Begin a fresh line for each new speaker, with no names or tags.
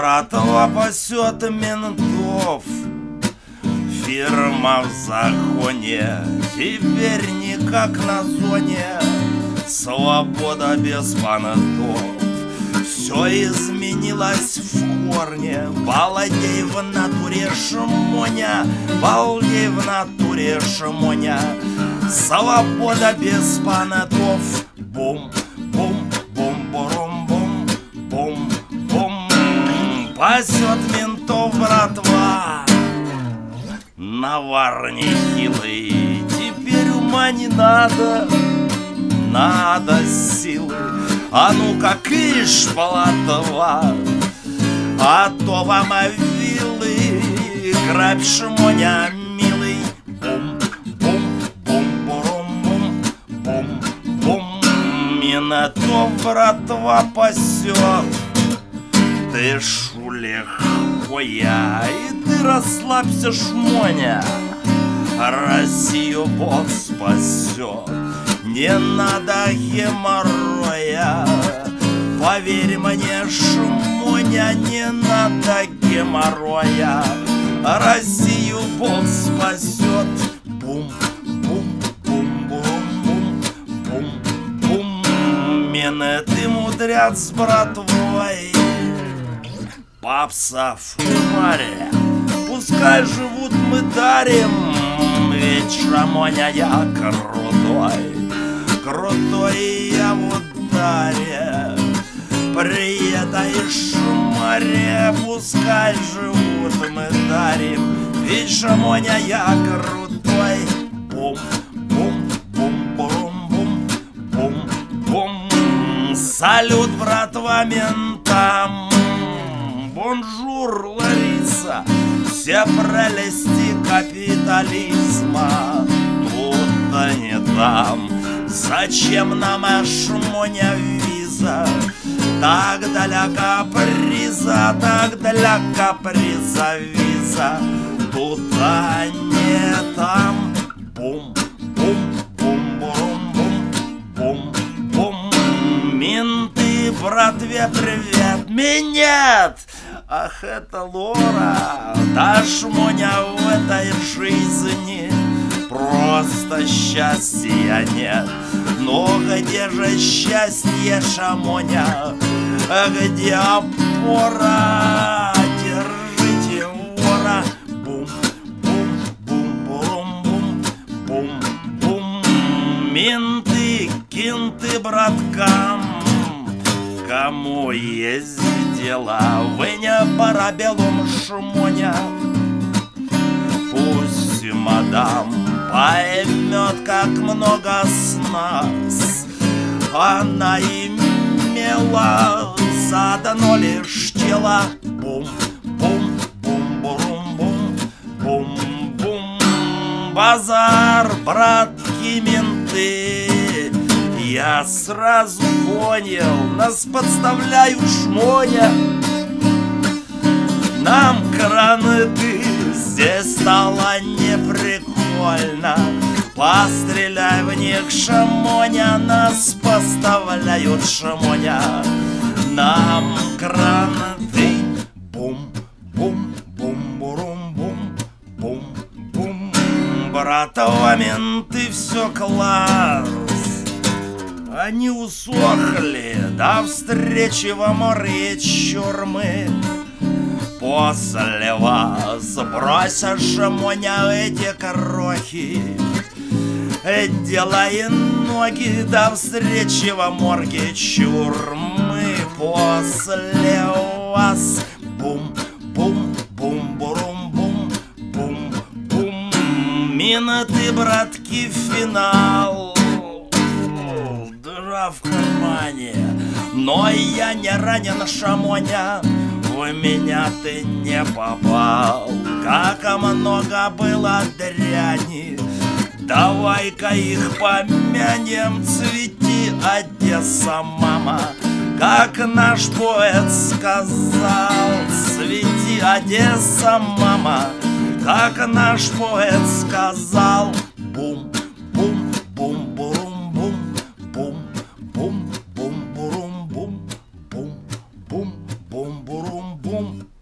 братва пасет ментов, фирма в законе, теперь не как на зоне, свобода без понтов. Все изменилось в корне, балдей в натуре шмоня, балдей в натуре шмоня, свобода без понтов. Бум, бум, бум, бурум, бум, бум, бум. Пасет ментов братва, навар нехилый, теперь ума не надо, надо силы. А ну-ка, кыш, полотва, а то вам вилы, грабь шмоня, милый. Бум, бум, бум, бурум, бум, бум, бум. Ментов братва пасет, ты шулех хуя, и ты расслабься, шмоня, Россию Бог спасет. Не надо геморроя, поверь мне, шмоня, не надо геморроя, Россию Бог спасет. Бум, бум, бум, бум, бум, бум, бум. Менты мудрят с братвой, попса в море, пускай живут, мы дарим, ведь шмоня я крутой. Крутой я в ударе, при этой шмаре, пускай живут, мы дарим, ведь шмоня я крутой. Бум, бум, бум, бум, бум, бум, бум. Салют, братва, ментам, бонжур, Лариса, все прелести капитализма тут-то не там. Зачем нам шмоня виза? Так для каприза, так для каприза виза, туда не там. Бум, бум, бум, бум, бум, бум, бум. Менты братве привет, минет. Ах, это Лора, да шмоня в этой жизни просто счастья нет. Но где же счастье, шмоня? Где опора? Держите вора. Бум, бум, бум, бум, бум, бум, бум. Менты, кенты браткам, кому есть дела, вы не парабеллум, шмоня. Пусть мадам поймет, как много с нас она имела за одно лишь тело. Бум, бум, бум, бум, бум, бум, бум. Базар, братки, менты, я сразу понял, нас подставляют, шмоня. Нам краны-ты здесь стало неприкольно, постреляй в них, шмоня, нас поставляют, шмоня. Нам краны-ты. Бум, бум, бум, бурум, бум, бум, бум. Братва, менты, все класс, они усохли до встречи во море чурмы. После вас бросят, шмоня, эти крохи, делай ноги до встречи во морге чурмы. После вас бум, бум, бум, бурум, бум, бум, бум. Менты, братки, финал, дыра в кармане, но я не ранен, шмоня. В меня ты не попал, как много было дряни. Давай-ка их помянем, цвети, Одесса, мама, как наш поэт сказал. Цвети, Одесса, мама, как наш поэт сказал. Бум, бум, бум, бурум, бум, бум, бум, бум, бурум, бум, бум, бум, бум. бурум-бурум-бум.